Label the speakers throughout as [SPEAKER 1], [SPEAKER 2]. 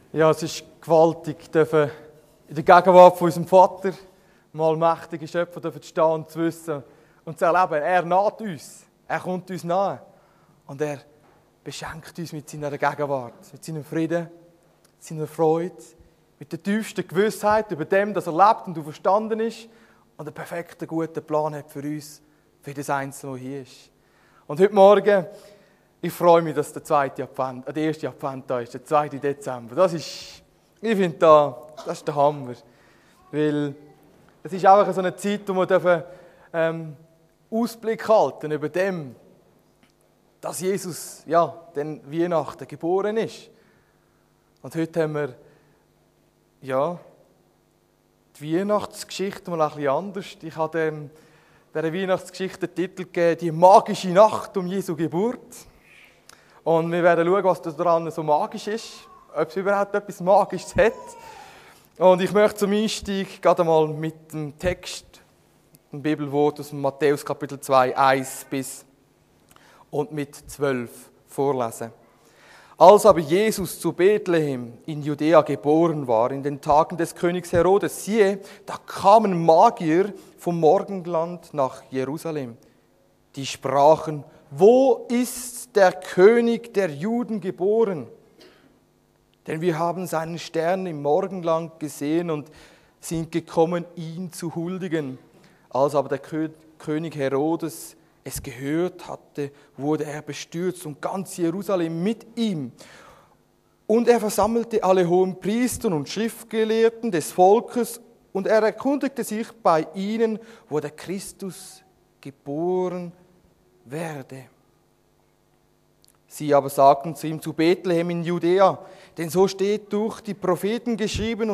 [SPEAKER 1] Ja, es ist gewaltig, dürfen in der Gegenwart von unserem Vater, dem allmächtigen Schöpfer, dürfen stehen und zu wissen und zu erleben, er naht uns, er kommt uns nahe und er beschenkt uns mit seiner Gegenwart, mit seinem Frieden, seiner Freude, mit der tiefsten Gewissheit über dem, dass er lebt und verstanden ist und einen perfekten, guten Plan hat für uns, für das Einzelne, das hier ist. Und heute Morgen, ich freue mich, dass der erste Advent da ist, der 2. Dezember. Ich finde, das ist der Hammer. Weil es ist einfach so eine Zeit, wo wir Ausblick halten über dem, dass Jesus, den Weihnachten geboren ist. Und heute haben wir, die Weihnachtsgeschichte mal ein bisschen anders. Ich habe dieser Weihnachtsgeschichte den Titel gegeben, «Die magische Nacht um Jesu Geburt». Und wir werden schauen, was daran so magisch ist, ob es überhaupt etwas Magisches hat. Und ich möchte zum Einstieg gerade mal mit dem Text, dem Bibelwort aus Matthäus Kapitel 2, 1 bis und mit 12 vorlesen. Als aber Jesus zu Bethlehem in Judäa geboren war, in den Tagen des Königs Herodes, siehe, da kamen Magier vom Morgenland nach Jerusalem. Die sprachen: Wo ist der König der Juden geboren? Denn wir haben seinen Stern im Morgenland gesehen und sind gekommen, ihn zu huldigen. Als aber der König Herodes es gehört hatte, wurde er bestürzt und ganz Jerusalem mit ihm. Und er versammelte alle hohen Priester und Schriftgelehrten des Volkes und er erkundigte sich bei ihnen, wo der Christus geboren werde. Sie aber sagten zu ihm: Zu Bethlehem in Judäa, denn so steht durch die Propheten geschrieben,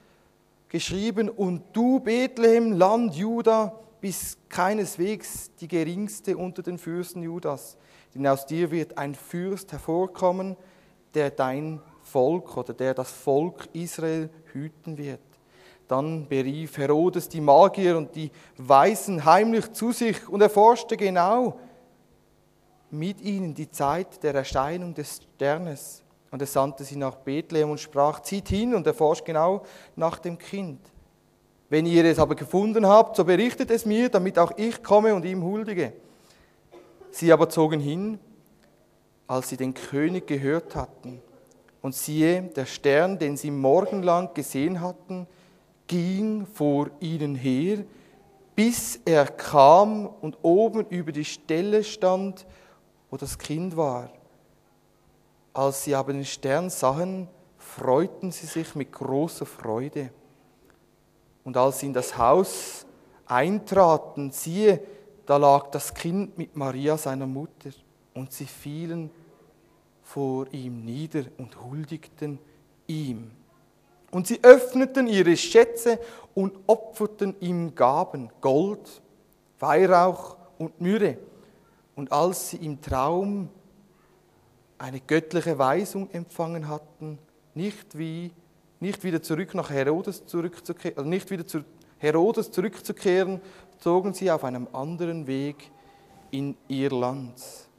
[SPEAKER 1] und du, Bethlehem, Land Juda, bist keineswegs die geringste unter den Fürsten Judas, denn aus dir wird ein Fürst hervorkommen, der dein Volk oder der das Volk Israel hüten wird. Dann berief Herodes die Magier und die Weisen heimlich zu sich und erforschte genau mit ihnen die Zeit der Erscheinung des Sternes. Und er sandte sie nach Bethlehem und sprach: Zieht hin und erforscht genau nach dem Kind. Wenn ihr es aber gefunden habt, so berichtet es mir, damit auch ich komme und ihm huldige. Sie aber zogen hin, als sie den König gehört hatten. Und siehe, der Stern, den sie im Morgenland gesehen hatten, ging vor ihnen her, bis er kam und oben über die Stelle stand, wo das Kind war. Als sie aber den Stern sahen, freuten sie sich mit großer Freude. Und als sie in das Haus eintraten, siehe, da lag das Kind mit Maria, seiner Mutter, und sie fielen vor ihm nieder und huldigten ihm. Und sie öffneten ihre Schätze und opferten ihm Gaben, Gold, Weihrauch und Myrrhe. Und als sie im Traum eine göttliche Weisung empfangen hatten, nicht wieder zurück nach Herodes zurückzukehren, also nicht wieder zu Herodes zurückzukehren, zogen sie auf einem anderen Weg in ihr Land.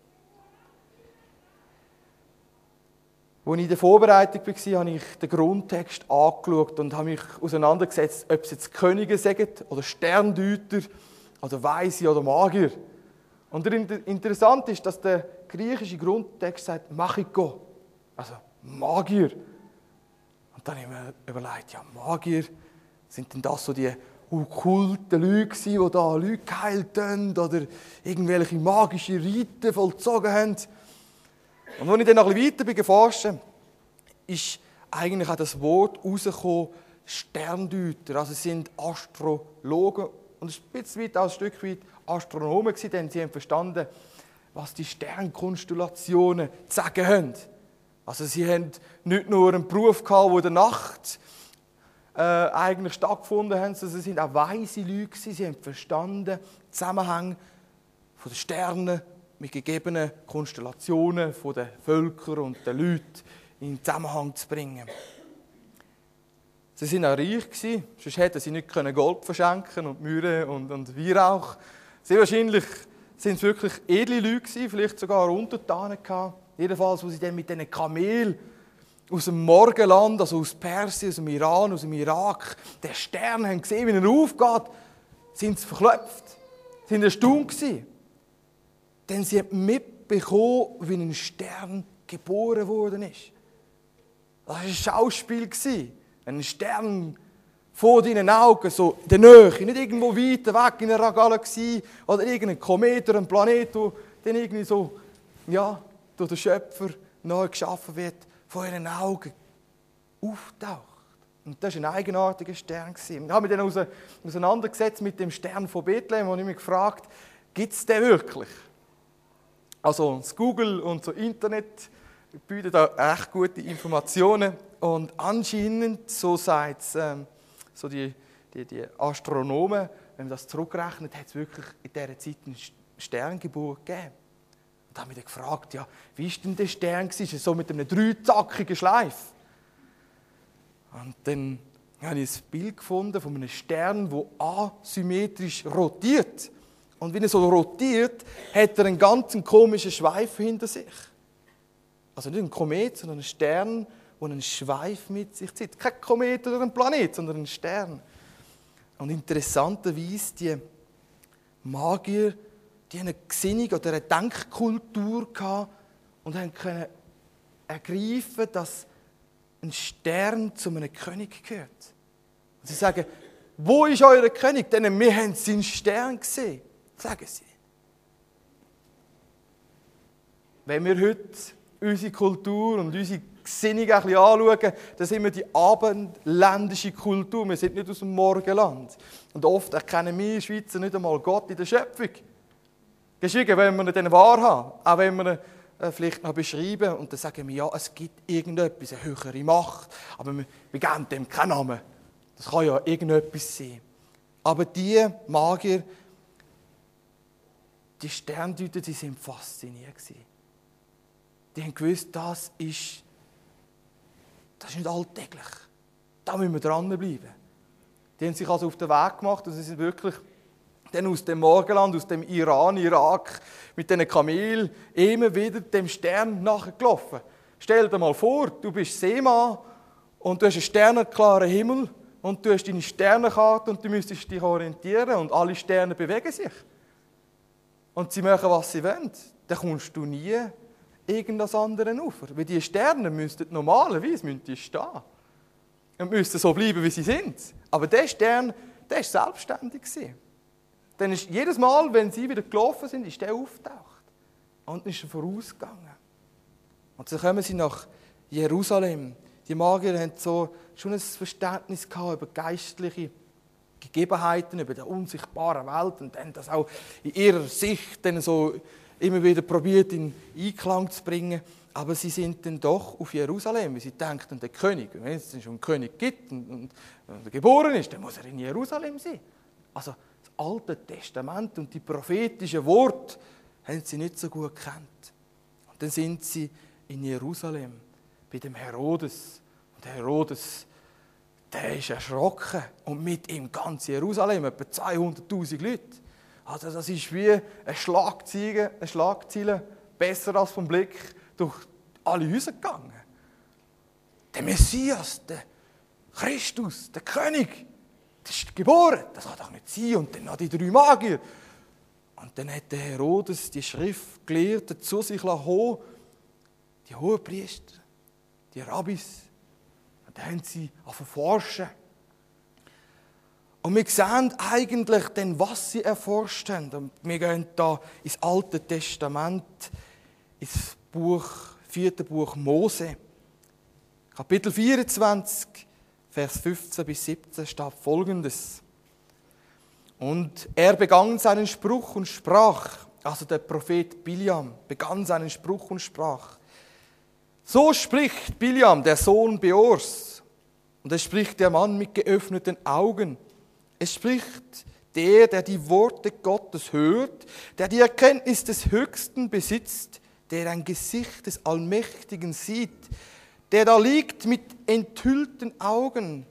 [SPEAKER 1] Als ich in der Vorbereitung war, habe ich den Grundtext angeschaut und habe mich auseinandergesetzt, ob es jetzt Könige sagen oder Sterndeuter oder Weise oder Magier. Und interessant ist, dass der griechische Grundtext sagt Magiko, also Magier. Und dann habe ich mir überlegt, Magier, sind denn das so die okkulten Leute, die da Leute geheilt haben oder irgendwelche magische Riten vollzogen haben? Und als ich dann noch ein bisschen weiter geforscht habe, ist eigentlich auch das Wort rausgekommen, Sterndeuter. Also es sind Astrologen und ein Stück weit Astronomen gewesen, denn sie haben verstanden, was die Sternkonstellationen zu sagen haben. Also sie haben nicht nur einen Beruf gehabt, der in der Nacht eigentlich stattgefunden hat, sondern sie sind auch weise Leute gewesen. Sie haben verstanden, den Zusammenhang von den Sternen mit gegebenen Konstellationen von den Völkern und den Leuten in Zusammenhang zu bringen. Sie waren auch reich gewesen, sonst hätten sie nicht Gold verschenken und Myrrhe und Weihrauch. Sehr wahrscheinlich sind es wirklich edle Leute gewesen, vielleicht sogar Untertanen gehabt. Jedenfalls, wo sie dann mit diesen Kamelen aus dem Morgenland, also aus Persien, aus dem Iran, aus dem Irak, den Stern haben gesehen, wie er aufgeht, sind sie verklopft, sind erstaunt gewesen. Denn sie haben mitbekommen, wie ein Stern geboren worden ist. Das war ein Schauspiel. Ein Stern vor deinen Augen, so in der Nähe, nicht irgendwo weiter weg in einer Galaxie oder irgendein Komet oder ein Planet, der dann irgendwie so, ja, durch den Schöpfer neu geschaffen wird, vor ihren Augen auftaucht. Und das war ein eigenartiger Stern. Ich habe mich dann auseinandergesetzt mit dem Stern von Bethlehem und ich mich gefragt, gibt es den wirklich? Also das Google und so Internet bieten da echt gute Informationen und anscheinend, so sagt es so die Astronomen, wenn man das zurückrechnet, hat es wirklich in dieser Zeit eine Sterngeburt gegeben. Und da habe ich mich gefragt, ja, wie war denn der Stern? Ist es so mit einem dreizackigen Schleif? Und dann habe ich ein Bild gefunden von einem Stern, der asymmetrisch rotiert. Und wenn er so rotiert, hat er einen ganz komischen Schweif hinter sich. Also nicht ein Komet, sondern ein Stern, der einen Schweif mit sich zieht. Kein Komet oder ein Planet, sondern ein Stern. Und interessanterweise, die Magier, die eine Gesinnung oder eine Denkkultur hatten und können ergreifen, dass ein Stern zu einem König gehört. Und sie sagen, wo ist euer König? Denn wir haben seinen Stern gesehen, sagen sie. Wenn wir heute unsere Kultur und unsere Gesinnung ein bisschen anschauen, dann sind wir die abendländische Kultur. Wir sind nicht aus dem Morgenland. Und oft erkennen wir Schweizer nicht einmal Gott in der Schöpfung. Geschwiegen, wenn wir ihn dann wahrhaben, auch wenn wir ihn vielleicht noch beschreiben und dann sagen wir, ja, es gibt irgendetwas, eine höhere Macht, aber wir geben dem keinen Namen. Das kann ja irgendetwas sein. Aber die Magier, die Sterndeuter, die sind fasziniert gewesen. Die haben gewusst, das ist nicht alltäglich. Da müssen wir dranbleiben. Die haben sich also auf den Weg gemacht und sie sind wirklich dann aus dem Morgenland, aus dem Iran, Irak, mit diesen Kamelen immer wieder dem Stern nachgelaufen. Stell dir mal vor, du bist Seemann und du hast einen sternenklaren Himmel und du hast deine Sternenkarte und du müsstest dich orientieren und alle Sterne bewegen sich. Und sie machen, was sie wollen. Dann kommst du nie irgendein anderen Ufer. Weil die Sterne müssten normalerweise stehen. Und müssten so bleiben, wie sie sind. Aber der Stern, der war selbstständig. Dann ist jedes Mal, wenn sie wieder gelaufen sind, ist der aufgetaucht. Und dann ist er vorausgegangen. Und dann kommen sie nach Jerusalem. Die Magier haben so schon ein Verständnis gehabt über geistliche Gegebenheiten, über die unsichtbare Welt und dann das auch in ihrer Sicht dann so immer wieder probiert in Einklang zu bringen. Aber sie sind dann doch auf Jerusalem, weil sie denken, der König, wenn es schon einen König gibt und er geboren ist, dann muss er in Jerusalem sein. Also das Alte Testament und die prophetischen Worte haben sie nicht so gut gekannt. Und dann sind sie in Jerusalem bei dem Herodes. Und der Herodes, der ist erschrocken. Und mit ihm ganz Jerusalem, etwa 200'000 Leute. Also das ist wie eine Schlagzeile, besser als vom Blick, durch alle Häuser gegangen. Der Messias, der Christus, der König, der ist geboren. Das kann doch nicht sein. Und dann noch die 3 Magier. Und dann hat der Herodes die Schriftgelehrten zu sich holen, die Hohenpriester, die Rabbis. Und dann haben sie erforschen. Und wir sehen eigentlich dann, was sie erforscht haben. Und wir gehen da ins Alte Testament, ins 4. Buch Mose. Kapitel 24, Vers 15 bis 17 steht Folgendes. Und er begann seinen Spruch und sprach, also der Prophet Biliam begann seinen Spruch und sprach, so spricht Biliam, der Sohn Beors. Und es spricht der Mann mit geöffneten Augen. Es spricht der die Worte Gottes hört, der die Erkenntnis des Höchsten besitzt, der ein Gesicht des Allmächtigen sieht, der da liegt mit enthüllten Augen.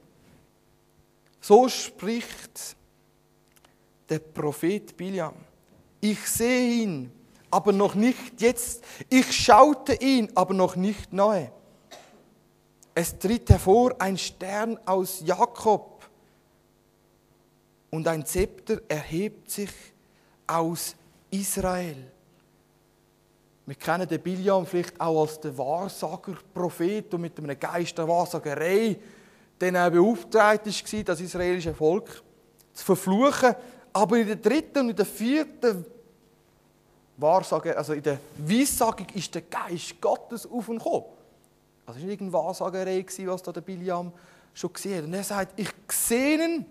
[SPEAKER 1] So spricht der Prophet Biliam. Ich sehe ihn, aber noch nicht jetzt. Ich schaute ihn, aber noch nicht nahe. Es tritt hervor ein Stern aus Jakob und ein Zepter erhebt sich aus Israel. Wir kennen den Biljam vielleicht auch als den Wahrsager, Prophet, der mit einer Geist der Wahrsagerei dann auch beauftragt war, das israelische Volk zu verfluchen. Aber in der dritten und in der vierten Wahrsage, also in der Weissagung, ist der Geist Gottes auf und gekommen. Also es war nicht irgendeine Wahrsagerei, was da der Biljam schon gesehen hat. Und er sagt, ich sehe ihn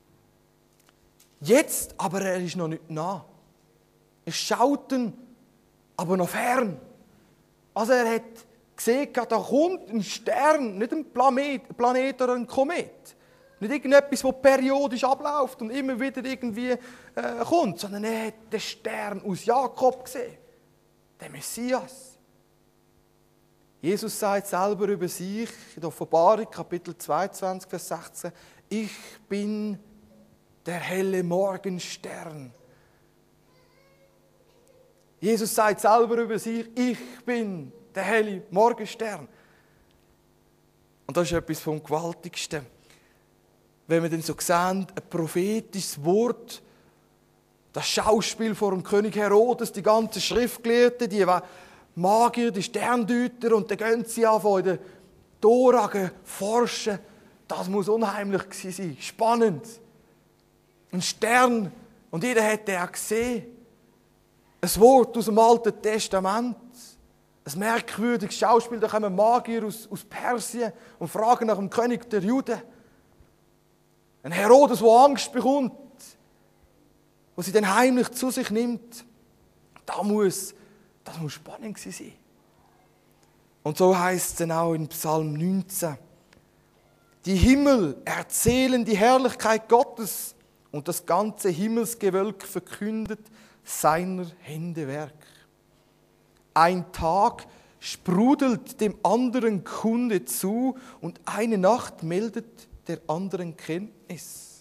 [SPEAKER 1] jetzt, aber er ist noch nicht nah. Er schaut ihn, aber noch fern. Also er hat gesehen, da kommt ein Stern, nicht ein Planet oder ein Komet. Nicht irgendetwas, das periodisch abläuft und immer wieder irgendwie kommt, sondern er hat den Stern aus Jakob gesehen, den Messias. Jesus sagt selber über sich in der Offenbarung, Kapitel 22, Vers 16, ich bin der helle Morgenstern. Jesus sagt selber über sich, ich bin der helle Morgenstern. Und das ist etwas vom Gewaltigsten. Wenn wir dann so sehen, ein prophetisches Wort, das Schauspiel vor dem König Herodes, die ganzen Schriftgelehrten, die Magier, die Sterndeuter, und dann gehen sie an in den Toragen forschen. Das muss unheimlich gewesen sein, spannend. Ein Stern, und jeder hat den auch gesehen. Ein Wort aus dem Alten Testament. Ein merkwürdiges Schauspiel, da kommen Magier aus Persien und fragen nach dem König der Juden. Ein Herodes, der Angst bekommt, der sie dann heimlich zu sich nimmt. Das muss spannend sein. Und so heißt es dann auch in Psalm 19. Die Himmel erzählen die Herrlichkeit Gottes und das ganze Himmelsgewölk verkündet seiner Hände Werk. Ein Tag sprudelt dem anderen Kunde zu und eine Nacht meldet der anderen Kenntnis.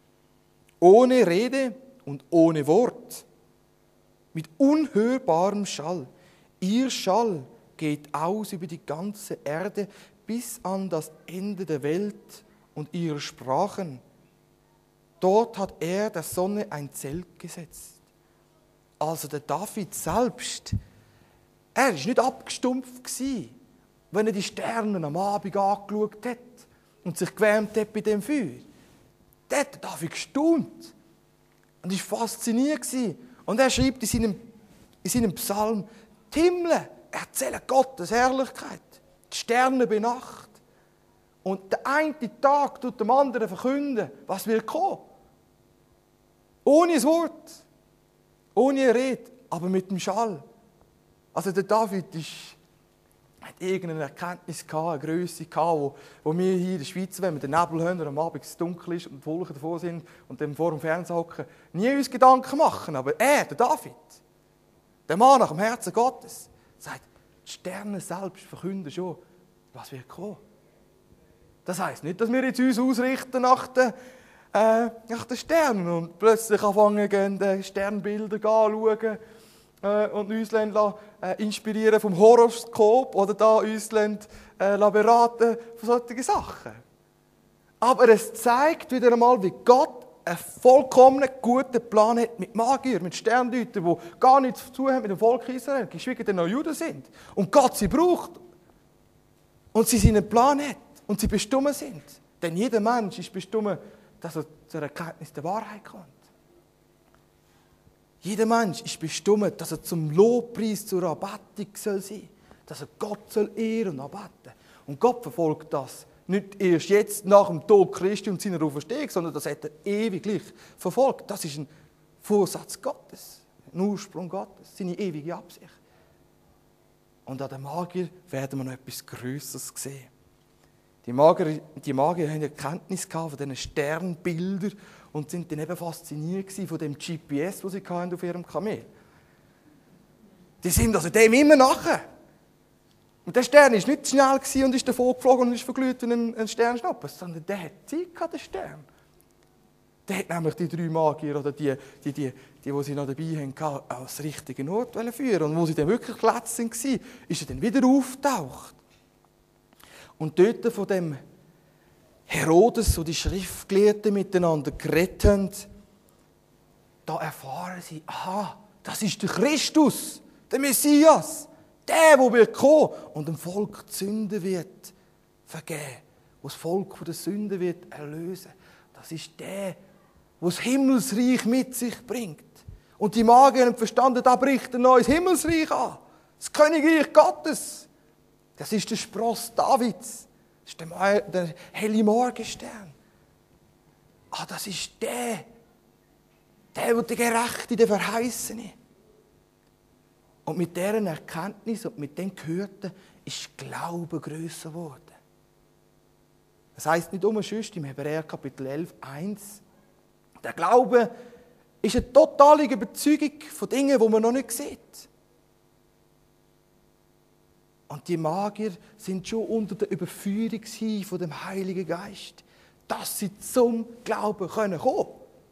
[SPEAKER 1] Ohne Rede und ohne Wort, mit unhörbarem Schall. Ihr Schall geht aus über die ganze Erde bis an das Ende der Welt und ihrer Sprachen. Dort hat er der Sonne ein Zelt gesetzt. Also der David selbst, er war nicht abgestumpft, wenn er die Sterne am Abend angeschaut hat und sich gewärmt hat bei dem Feuer. Der hat David gestaunt und war fasziniert. Und er schreibt in seinem Psalm, die Himmel erzählen Gottes Herrlichkeit, die Sterne bei Nacht. Und der eine Tag tut dem anderen verkünden, was wird kommen. Ohne ein Wort, ohne eine Rede, aber mit dem Schall. Also der David hat irgendeine Erkenntnis gehabt, eine Grösse gehabt, wo wir hier in der Schweiz, wenn wir den Nebel haben und am Abend es dunkel ist und die Wolken davor sind und dann vor dem Fernseher hocken, nie uns Gedanken machen. Aber er, der David, der Mann nach dem Herzen Gottes, sagt, die Sterne selbst verkünden schon, was wird kommen. Das heisst nicht, dass wir jetzt uns ausrichten nach den Sternen und plötzlich anfangen, die Sternbilder anschauen und uns inspirieren vom Horoskop oder da uns beraten von solchen Sachen. Aber es zeigt wieder einmal, wie Gott einen vollkommenen, guten Plan hat mit Magiern, mit Sterndeutern, die gar nichts zu tun haben mit dem Volk Israel, geschweige denn noch Juden sind. Und Gott sie braucht. Und sie seinen Plan hat. Und sie bestimmt sind. Denn jeder Mensch ist bestimmt, dass er zur Erkenntnis der Wahrheit kommt. Jeder Mensch ist bestimmt, dass er zum Lobpreis, zur Anbetung sein soll. Dass er Gott ehren und anbeten. Und Gott verfolgt das nicht erst jetzt nach dem Tod Christi und seiner Auferstehung, sondern das hat er ewiglich verfolgt. Das ist ein Vorsatz Gottes, ein Ursprung Gottes, seine ewige Absicht. Und an den Magier werden wir noch etwas Grösseres sehen. Die Magier haben Erkenntnis von diesen Sternbildern und sind dann eben fasziniert von dem GPS, das sie auf ihrem Kamel. Die sind also dem immer nachher. Und der Stern war nicht schnell und ist davon geflogen und ist verglüht wie ein Sternschnuppe, sondern der hat Zeit gehabt, der Stern. Der hat nämlich die 3 Magier oder die sie noch dabei hatten, als richtigen Ort führen. Und wo sie dann wirklich Plätze waren, ist er dann wieder aufgetaucht. und dort von dem Herodes, so die Schriftgelehrten miteinander geredet haben, da erfahren sie, aha, das ist der Christus, der Messias, der wird kommen und dem Volk die Sünde wird vergeben, wo das Volk von der Sünde wird erlösen. Das ist der, der das Himmelsreich mit sich bringt. Und die Magier haben verstanden, da bricht ein neues Himmelsreich an. Das Königreich Gottes. Das ist der Spross Davids. Das ist der helle Morgenstern. Ah, das ist der Gerechte, der Verheißene. Und mit deren Erkenntnis und mit dem Gehörten ist Glaube grösser geworden. Das heisst nicht umsonst im Hebräer Kapitel 11, 1. Der Glaube ist eine totale Überzeugung von Dingen, die man noch nicht sieht. Und die Magier sind schon unter der Überführung von dem Heiligen Geist, dass sie zum Glauben kommen können.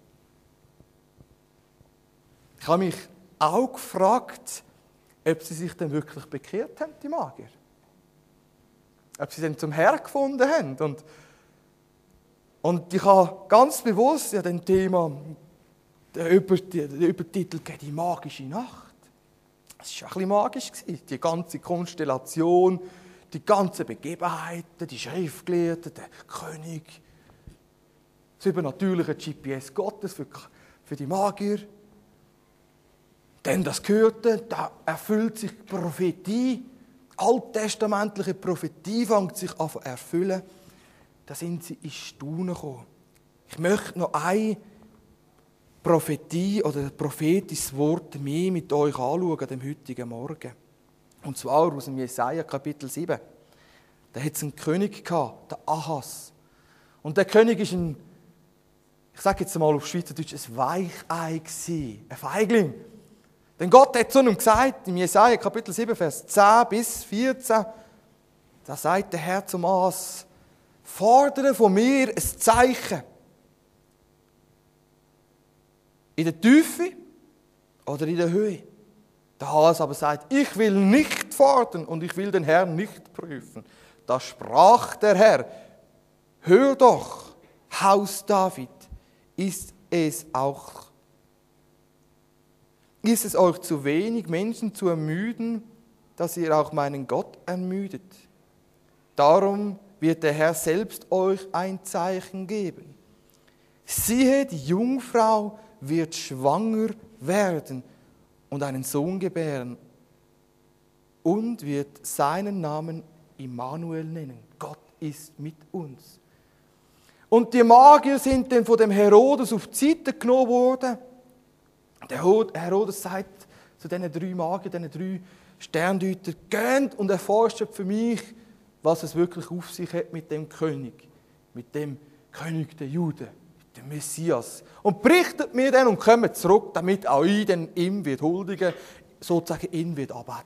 [SPEAKER 1] Ich habe mich auch gefragt, ob sie sich denn wirklich bekehrt haben, die Magier. Ob sie dann zum Herrn gefunden haben. Und ich habe ganz bewusst dem Thema den Übertitel gegeben, die magische Nacht. Es war ein bisschen magisch. Die ganze Konstellation, die ganzen Begebenheiten, die Schriftgelehrten, der König, das übernatürliche GPS Gottes für die Magier. Denn das Gehörte, da erfüllt sich die Prophetie, alttestamentliche Prophetie fängt sich an zu erfüllen. Da sind sie ins Staunen gekommen. Ich möchte noch eine Prophetie oder ein prophetisches Wort mehr mit euch anschauen an dem heutigen Morgen. Und zwar aus dem Jesaja Kapitel 7. Da hat es einen König gehabt, der Ahas. Und der König ist ich sage jetzt mal auf Schweizerdeutsch, ein Weichei gewesen, ein Feigling. Denn Gott hat zu ihm gesagt, im Jesaja Kapitel 7, Vers 10 bis 14, da sagt der Herr zum Ahas, fordere von mir ein Zeichen. In der Tiefe oder in der Höhe. Der Ahas aber sagt, ich will nicht fordern und ich will den Herrn nicht prüfen. Da sprach der Herr, hör doch, Haus David, ist es euch zu wenig, Menschen zu ermüden, dass ihr auch meinen Gott ermüdet? Darum wird der Herr selbst euch ein Zeichen geben. Siehe, die Jungfrau wird schwanger werden und einen Sohn gebären und wird seinen Namen Immanuel nennen. Gott ist mit uns. Und die Magier sind dann von dem Herodes auf die Seite genommen worden. Der Herodes sagt zu diesen 3 Magiern, diesen 3 Sterndeutern, geht und erforscht für mich, was es wirklich auf sich hat mit dem König der Juden, mit dem Messias. Und berichtet mir dann und kommt zurück, damit auch ich dann ihm wird huldigen, sozusagen ihn wird anbeten.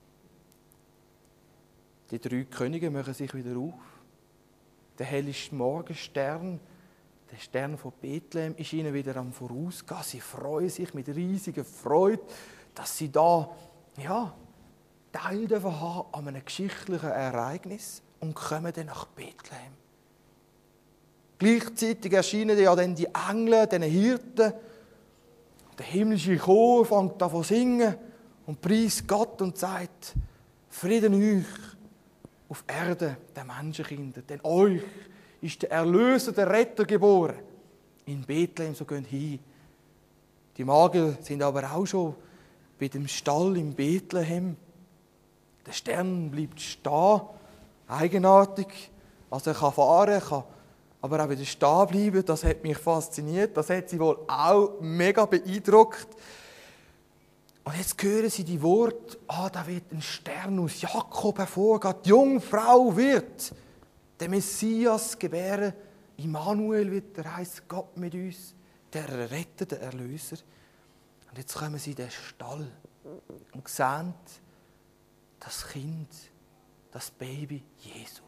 [SPEAKER 1] Die 3 Könige machen sich wieder auf. Der hellste Morgenstern, der Stern von Bethlehem, ist ihnen wieder am Vorausgehen. Sie freuen sich mit riesiger Freude, dass sie da Teil davon haben an einem geschichtlichen Ereignis und kommen dann nach Bethlehem. Gleichzeitig erscheinen ja dann die Engel, den Hirten. Der himmlische Chor fängt an zu singen und preist Gott und sagt, Frieden euch auf Erde, der Menschenkinder, denn euch ist der Erlöser, der Retter geboren. In Bethlehem, so gehen hin. Die Magier sind aber auch schon bei dem Stall in Bethlehem. Der Stern bleibt stehen, eigenartig. Also er kann fahren, kann aber auch wieder stehen bleiben. Das hat mich fasziniert. Das hat sie wohl auch mega beeindruckt. Und jetzt hören sie die Worte, da wird ein Stern aus Jakob hervorgehen. Die Jungfrau wird der Messias gebären. Immanuel wird der heißt Gott mit uns, der Retter, der Erlöser. Und jetzt kommen sie in den Stall und sehen das Kind, das Baby Jesu.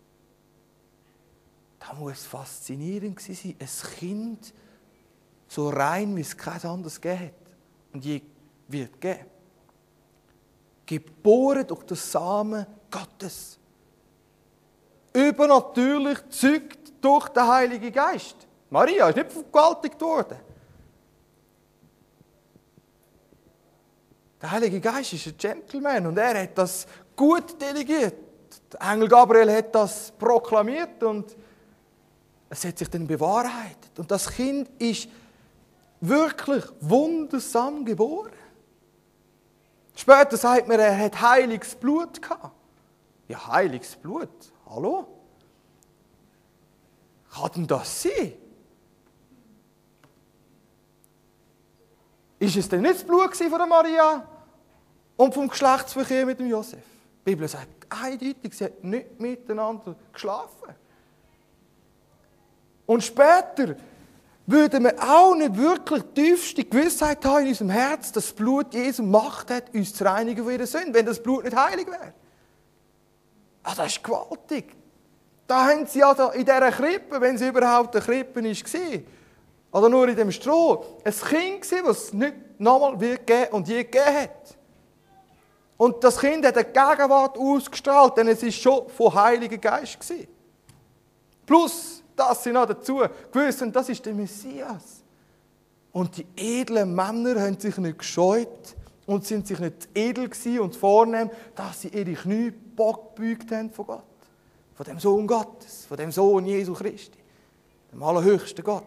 [SPEAKER 1] Da muss faszinierend sein, ein Kind so rein, wie es kein anderes gegeben hat und je wird geben. Geboren durch den Samen Gottes. übernatürlich gezeugt durch den Heiligen Geist. Maria ist nicht vergewaltigt worden. Der Heilige Geist ist ein Gentleman und er hat das gut delegiert. Der Engel Gabriel hat das proklamiert und es hat sich dann bewahrheitet. Und das Kind ist wirklich wundersam geboren. Später sagt man, er hat heiliges Blut gehabt. Ja, heiliges Blut? Hallo? Kann denn das sein? Ist es denn nicht das Blut von der Maria und vom Geschlechtsverkehr mit dem Josef? Die Bibel sagt eindeutig, sie hat nicht miteinander geschlafen. Und später würden wir auch nicht wirklich die tiefste Gewissheit haben in unserem Herz, dass das Blut Jesu Macht hat, uns zu reinigen von ihrer Sünde, wenn das Blut nicht heilig wäre. Also das ist gewaltig. Da haben sie also in dieser Krippe, wenn sie überhaupt eine Krippe war, oder nur in dem Stroh, ein Kind war, das es nicht nochmal geben und je gegeben hat. Und das Kind hat eine Gegenwart ausgestrahlt, denn es war schon vom Heiligen Geist. Plus, dass sie noch dazu gewusst haben, das ist der Messias. Und die edlen Männer haben sich nicht gescheut und sind sich nicht edel gewesen und vornehm, dass sie ihre Knie gebeugt haben von Gott. Von dem Sohn Gottes, von dem Sohn Jesu Christi, dem allerhöchsten Gott.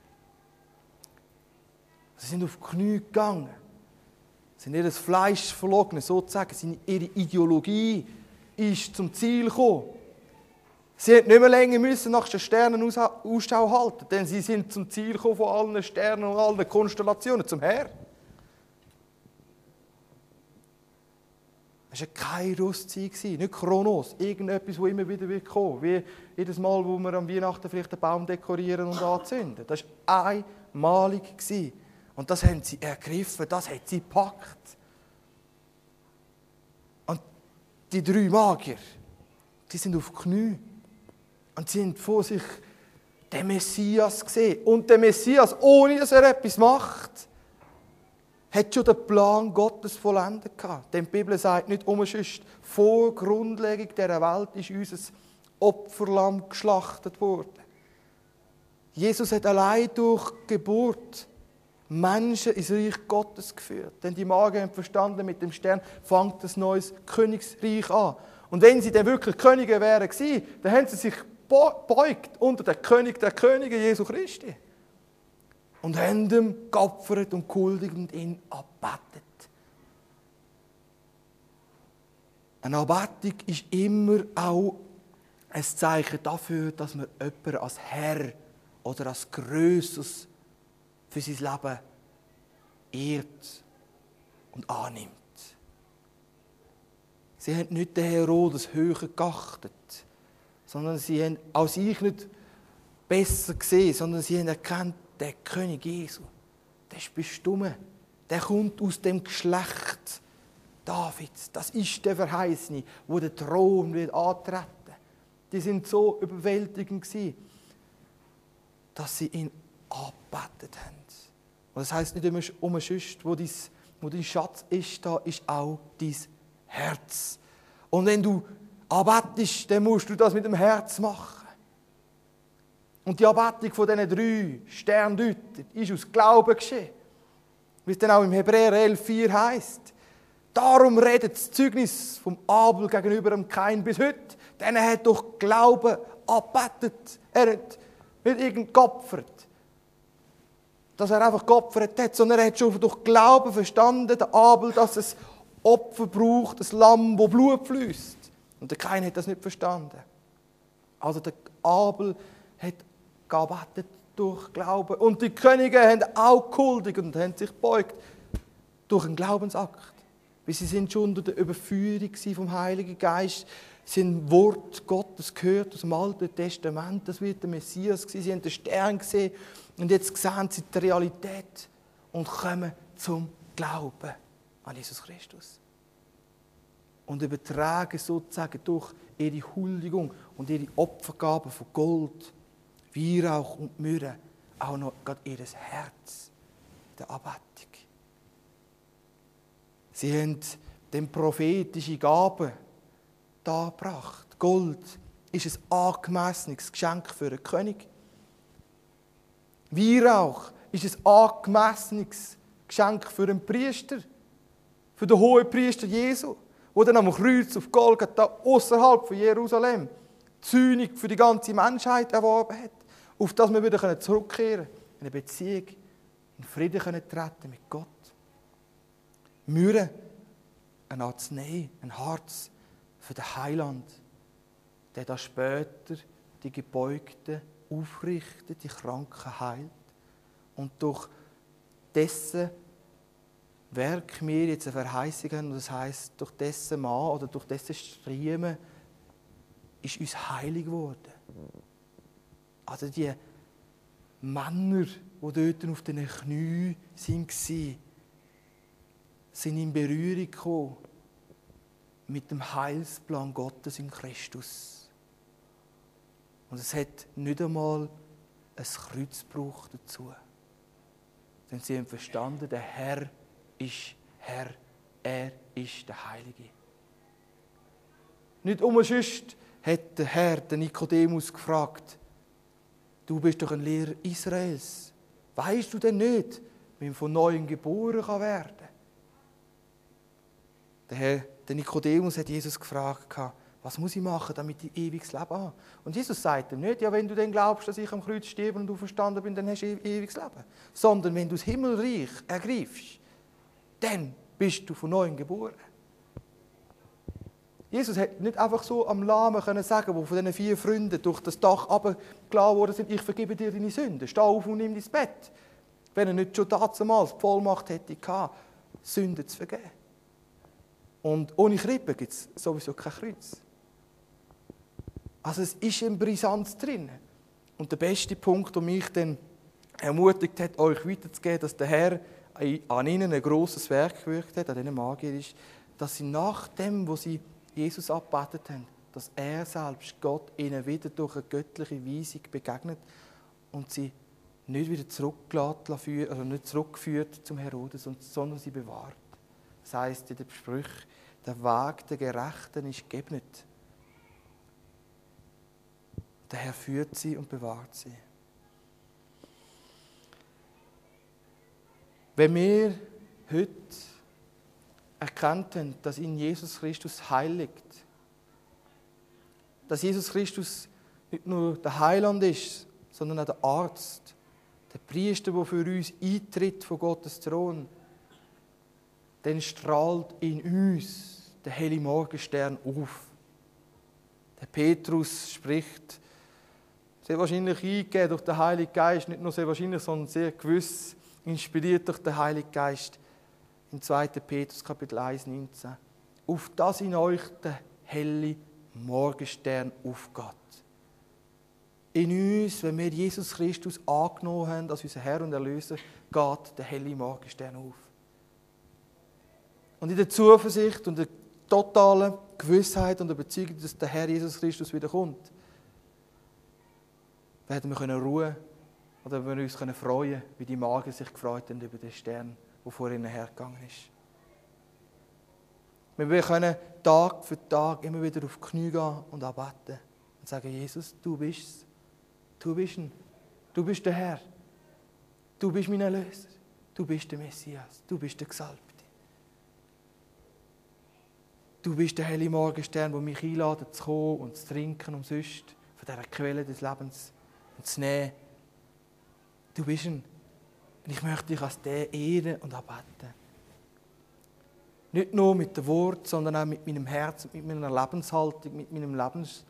[SPEAKER 1] Sie sind auf die Knie gegangen, sind ihr Fleisch verlogen, sozusagen, ihre Ideologie ist zum Ziel gekommen. Sie hätten nicht mehr länger müssen nach den Sternen Ausschau halten, denn sie sind zum Ziel gekommen von allen Sternen und allen Konstellationen, zum Herr. Es war keine Kairos-Zeit, nicht Chronos, irgendetwas, das immer wieder kommen wird, wie jedes Mal, wo wir am Weihnachten vielleicht einen Baum dekorieren und anzünden. Das war einmalig. Und das haben sie ergriffen, das hat sie gepackt. Und die 3 Magier, die sind auf die Knie. Und sie haben vor sich den Messias gesehen. Und der Messias, ohne dass er etwas macht, hat schon den Plan Gottes vollendet gehabt. Denn die Bibel sagt nicht umsonst, vor Grundlegung dieser Welt ist unser Opferlamm geschlachtet worden. Jesus hat allein durch Geburt Menschen ins Reich Gottes geführt. Denn die Magier haben verstanden, mit dem Stern fängt ein neues Königsreich an. Und wenn sie dann wirklich Könige wären gewesen, dann haben sie sich beugt unter den König der Könige, Jesu Christi. Und haben ihm geopfert und gehuldigt und ihn angebetet. Eine Anbetung ist immer auch ein Zeichen dafür, dass man jemanden als Herr oder als Größeres für sein Leben ehrt und annimmt. Sie haben nicht den Herodes höher geachtet, sondern sie haben auch sich nicht besser gesehen, sondern sie haben erkannt, der König Jesu, der ist bestimmt, der kommt aus dem Geschlecht Davids. Das ist der Verheißene, wo der Thron wird antreten. Die sind so überwältigend gewesen, dass sie ihn angebetet haben. Und das heisst nicht umsonst, wo dein Schatz ist, da ist auch dein Herz. Und wenn du anbetest, dann musst du das mit dem Herz machen. Und die Anbetung von diesen 3 Sterndeutern ist aus Glauben geschehen. Wie es dann auch im Hebräer 11,4 heisst. Darum redet das Zeugnis vom Abel gegenüber dem Kain bis heute. Denn er hat durch Glauben angebetet. Er hat nicht irgend geopfert, dass er einfach geopfert hat, sondern er hat schon durch Glauben verstanden, der Abel, dass es Opfer braucht, ein Lamm, wo Blut fließt. Und der Kain hat das nicht verstanden. Also der Abel hat gearbeitet durch Glauben. Und die Könige haben auch gehuldigt und haben sich gebeugt durch einen Glaubensakt. Weil sie sind schon unter der Überführung vom Heiligen Geist. Sie haben Wort Gottes gehört aus dem Alten Testament. Das wird der Messias gewesen. Sie haben den Stern gesehen. Und jetzt sehen sie die Realität und kommen zum Glauben an Jesus Christus. Und übertragen sozusagen durch ihre Huldigung und ihre Opfergaben von Gold, Weihrauch und Myrrhe auch noch gerade ihr Herz der Anbetung. Sie haben dem prophetische Gaben dargebracht. Gold, ist ein angemessenes Geschenk für einen König. Weihrauch ist ein angemessenes Geschenk für einen Priester, für den Hohenpriester Jesu, der dann am Kreuz auf Golgatha außerhalb von Jerusalem die Sühnung für die ganze Menschheit erworben hat, auf das wir wieder zurückkehren können, in eine Beziehung, in Frieden treten mit Gott. Myrrhe, ein Arznei, ein Harz für den Heiland, der da später die Gebeugten aufrichtet, die Kranken heilt und durch dessen Werk wir jetzt eine Verheißung haben, und das heisst, durch dessen Mann oder durch dessen Striemen ist uns heilig geworden. Also die Männer, die dort auf den Knien waren, sind in Berührung gekommen mit dem Heilsplan Gottes in Christus. Und es hat nicht einmal ein Kreuz gebraucht dazu. Denn sie haben verstanden, der Herr ist Herr, er ist der Heilige. Nicht umsonst hat der Herr den Nikodemus gefragt, du bist doch ein Lehrer Israels. Weißt du denn nicht, wie man von Neuem geboren werden kann? Der Nikodemus hat Jesus gefragt, was muss ich machen, damit ich ewiges Leben habe? Und Jesus sagt ihm nicht, ja, wenn du dann glaubst, dass ich am Kreuz sterbe und du verstanden bin, dann hast du ewiges Leben. Sondern wenn du das Himmelreich ergreifst, dann bist du von Neuem geboren. Jesus hat nicht einfach so am Lahmen können sagen, wo von diesen 4 Freunden durch das Dach runtergelassen worden sind, ich vergebe dir deine Sünden, steh auf und nimm dein Bett. Wenn er nicht schon damals die Vollmacht hätte gehabt, Sünden zu vergeben. Und ohne Krippe gibt es sowieso kein Kreuz. Also es ist eine Brisanz drin. Und der beste Punkt, der mich dann ermutigt hat, euch weiterzugeben, dass der Herr an ihnen ein grosses Werk gewirkt hat, an diesen Magier ist, dass sie nach dem, wo sie Jesus abgebetet haben, dass er selbst, Gott, ihnen wieder durch eine göttliche Weisung begegnet und sie nicht wieder nicht zurückgeführt zum Herodes, sondern sie bewahrt. Das heisst in den Sprüchen, der Weg der Gerechten ist geebnet. Der Herr führt sie und bewahrt sie. Wenn wir heute erkannt haben, dass in Jesus Christus Heil liegt, dass Jesus Christus nicht nur der Heiland ist, sondern auch der Arzt, der Priester, der für uns eintritt von Gottes Thron, dann strahlt in uns der helle Morgenstern auf. Der Petrus spricht, sehr wahrscheinlich eingegeben durch den Heiligen Geist, nicht nur sehr wahrscheinlich, sondern sehr gewiss, inspiriert durch den Heiligen Geist, in 2. Petrus Kapitel 1, 19. Auf das in euch der helle Morgenstern aufgeht. In uns, wenn wir Jesus Christus angenommen haben als unser Herr und Erlöser, geht der helle Morgenstern auf. Und in der Zuversicht und der totalen Gewissheit und der Überzeugung, dass der Herr Jesus Christus wieder kommt, werden wir ruhen oder wir uns freuen können, wie die Magier sich gefreut haben über den Stern, der vor ihnen hergegangen ist. Wir können Tag für Tag immer wieder auf die Knie gehen und anbeten und sagen, Jesus, du bist es. Du bist ihn. Du bist der Herr. Du bist mein Erlöser. Du bist der Messias. Du bist der Gesalbte. Du bist der helle Morgenstern, der mich einladet, zu kommen und zu trinken, umsonst von dieser Quelle des Lebens zu nehmen. Du bist ihn. Und ich möchte dich als der ehren und anbeten. Nicht nur mit dem Wort, sondern auch mit meinem Herz, mit meiner Lebenshaltung, mit meinem Lebens,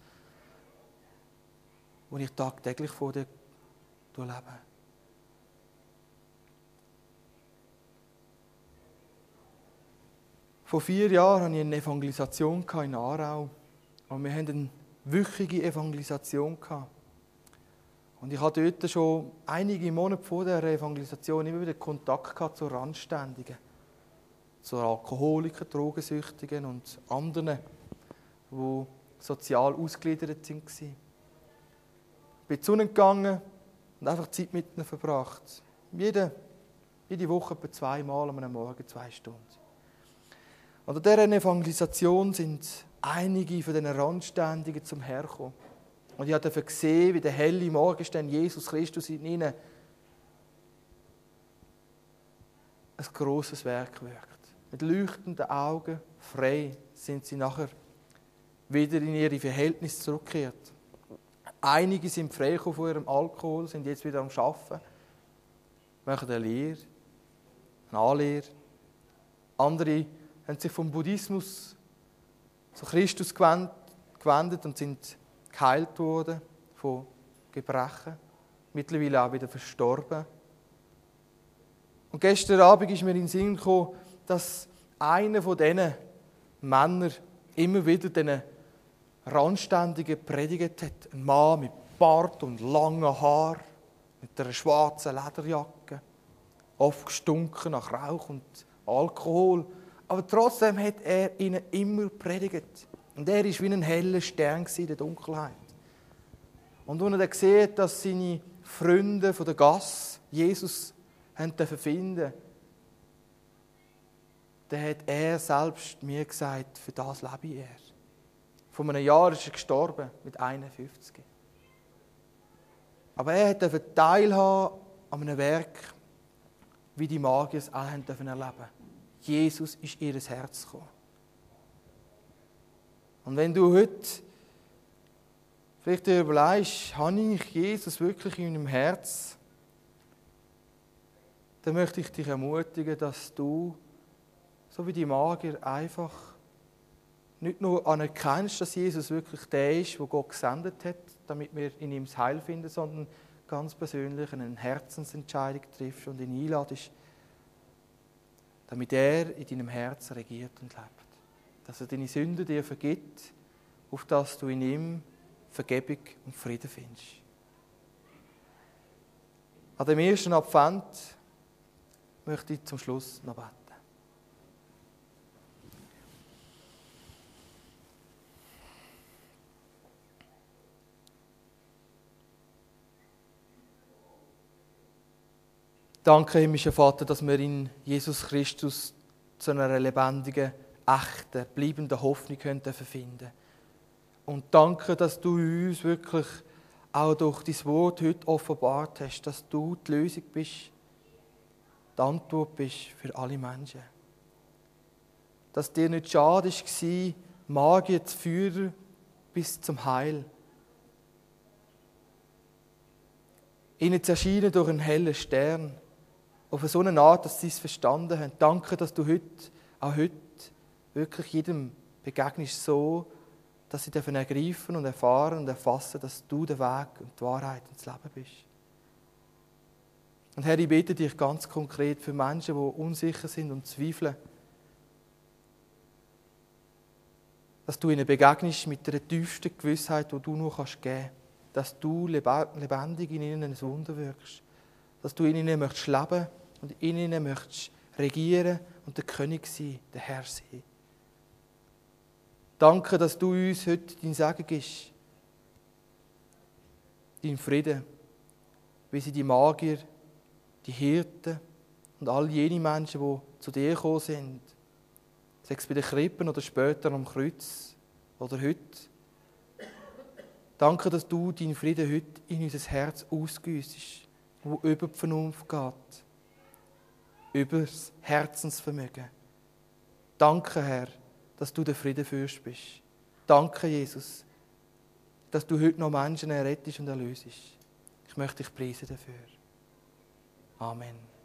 [SPEAKER 1] wo ich tagtäglich vor dir lebe. Vor 4 Jahren hatte ich eine Evangelisation in Aarau. Und wir hatten eine wöchige Evangelisation. Und ich hatte dort schon einige Monate vor der Evangelisation immer wieder Kontakt zu Randständigen, zu Alkoholikern, Drogensüchtigen und anderen, die sozial ausgegliedert waren. Ich bin zu ihnen gegangen und einfach Zeit mit ihnen verbracht. Jede Woche etwa 2 Mal am Morgen 2 Stunden. Und an dieser Evangelisation sind einige von diesen Randständigen zum Herkommen. Und ich durfte sehen, wie der helle Morgenstern Jesus Christus in ihnen ein grosses Werk wirkt. Mit leuchtenden Augen, frei, sind sie nachher wieder in ihre Verhältnisse zurückgekehrt. Einige sind freigekommen von ihrem Alkohol, sind jetzt wieder am Arbeiten, machen eine Lehre, eine Anlehre. Andere haben sich vom Buddhismus zu Christus gewendet und sind geheilt worden von Gebrechen, mittlerweile auch wieder verstorben. Und gestern Abend ist mir in den Sinn gekommen, dass einer von diesen Männern immer wieder diesen Randständigen predigt hat. Ein Mann mit Bart und langen Haaren, mit einer schwarzen Lederjacke, oft gestunken nach Rauch und Alkohol. Aber trotzdem hat er ihnen immer predigt. Und er war wie ein heller Stern in der Dunkelheit. Und als er dann sieht, dass seine Freunde von der Gasse Jesus finden durften, dann hat er selbst mir gesagt, für das lebe er. Vor einem Jahr ist er gestorben, mit 51. Aber er durfte teilhaben an einem Werk, wie die Magier es auch erleben durften. Jesus ist in ihr Herz gekommen. Und wenn du heute vielleicht dir überlegst, habe ich Jesus wirklich in meinem Herz, dann möchte ich dich ermutigen, dass du, so wie die Magier, einfach nicht nur anerkennst, dass Jesus wirklich der ist, der Gott gesendet hat, damit wir in ihm das Heil finden, sondern ganz persönlich eine Herzensentscheidung triffst und ihn einladest, damit er in deinem Herzen regiert und lebt. Dass er deine Sünden dir vergibt, auf dass du in ihm Vergebung und Frieden findest. An dem ersten Advent möchte ich zum Schluss noch beten. Danke, himmlischer Vater, dass wir in Jesus Christus zu einer lebendigen, echten, bleibenden Hoffnung finden können. Und danke, dass du uns wirklich auch durch dein Wort heute offenbart hast, dass du die Lösung bist, die Antwort bist für alle Menschen. Dass dir nicht schade war, Magier zu führen bis zum Heil. Ihnen zu erscheinen durch einen hellen Stern. Auf so eine Art, dass sie es verstanden haben. Danke, dass du auch heute wirklich jedem begegnest so, dass sie ergreifen und erfahren und erfassen, dass du der Weg und die Wahrheit ins Leben bist. Und Herr, ich bitte dich ganz konkret für Menschen, die unsicher sind und zweifeln, dass du ihnen begegnest mit der tiefsten Gewissheit, die du nur geben kannst, dass du lebendig in ihnen ein Wunder wirkst, dass du in ihnen möchtest leben und in ihnen möchtest regieren und der König sein, der Herr sein. Danke, dass du uns heute dein Segen gibst, dein Frieden, wie sie die Magier, die Hirten und all jene Menschen, die zu dir gekommen sind, sei es bei den Krippen oder später am Kreuz oder heute. Danke, dass du deinen Frieden heute in unser Herz ausgüssest, wo über die Vernunft geht, über das Herzensvermögen. Danke, Herr, dass du der Friedenfürst bist. Danke, Jesus, dass du heute noch Menschen errettest und erlösest. Ich möchte dich preisen dafür. Amen.